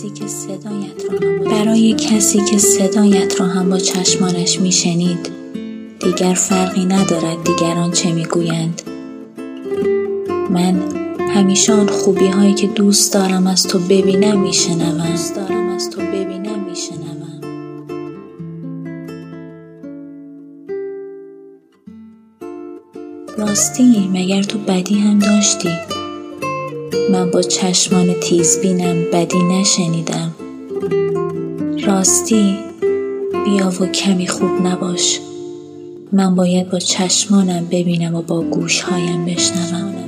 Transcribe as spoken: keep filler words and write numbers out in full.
کسی که صدایت را هم با برای کسی که صدایت را هم با چشمانش میشنید دیگر فرقی ندارد دیگران چه میگویند. من همیشه آن خوبی هایی که دوست دارم از تو ببینم میشنوم دوست دارم از تو ببینم میشنوم راستی مگر تو بدی هم داشتی؟ من با چشمان تیزبینم بدی نشنیدم. راستی بیا و کمی خوب نباش، من باید با چشمانم ببینم و با گوشهایم بشنوم.